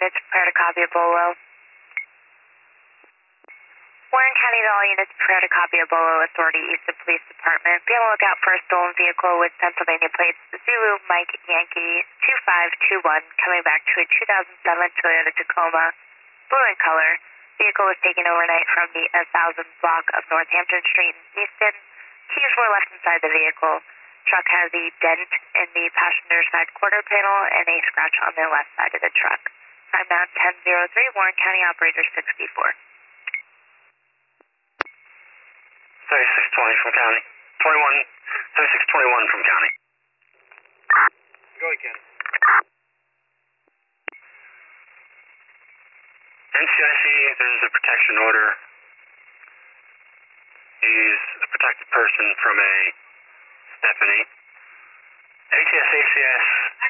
units, prepare to copy a Bolo. Warren County to all units, prepare to copy a Bolo, Authority Eastern Police Department. Be on the lookout for a stolen vehicle with Pennsylvania plates Zulu Mike Yankee 2521 coming back to a 2007 Toyota Tacoma, blue in color. Vehicle was taken overnight from the 1000 block of Northampton Street in Easton. Keys were left inside the vehicle. Truck has a dent in the passenger side quarter panel and a scratch on the left side of the truck. Time now 10:03, Warren County Operator 64. 3620 from County. 3621 from County. Go ahead, County. NCIC, there's a protection order. He's a protected person from a Stephanie. ATS, ACS,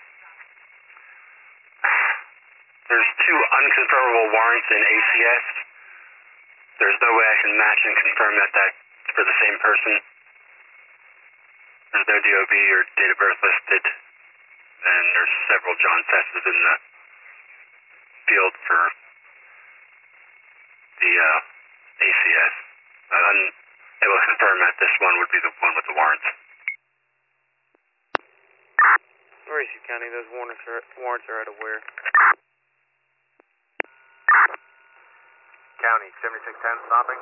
there's two unconfirmable warrants in ACS. There's no way I can match and confirm that that's for the same person. There's no DOB or date of birth listed. And there's several John Sesses in the field for the ACS. I'm able to confirm that this one would be the one with the warrants. Mauricio County, those warrants are out of where? County, 7610 stopping.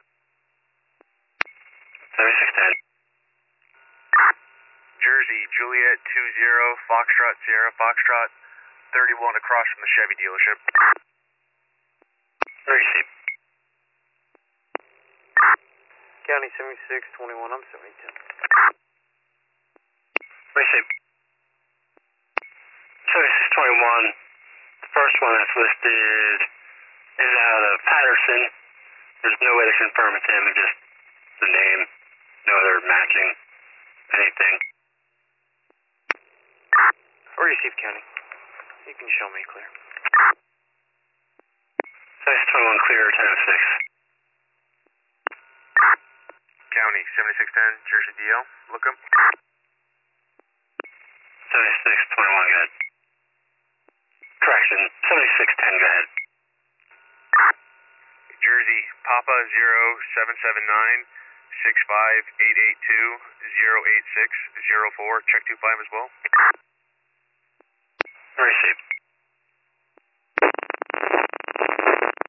7610. Jersey, Juliet 20, Foxtrot, Sierra, Foxtrot, 31 across from the Chevy dealership. Receive. County 7621, I'm 7010. Receive. 7621, the first one that's listed is out of Patterson. There's no way to confirm it's him, just the name, no other matching anything. Receive, County. You can show me clear. 7621 clear, 1006. County 7610, Jersey DL, look up. 7621, go ahead. Correction, 7610, go ahead. Jersey, Papa 0779 65882 086 04, check 25 as well. Receive.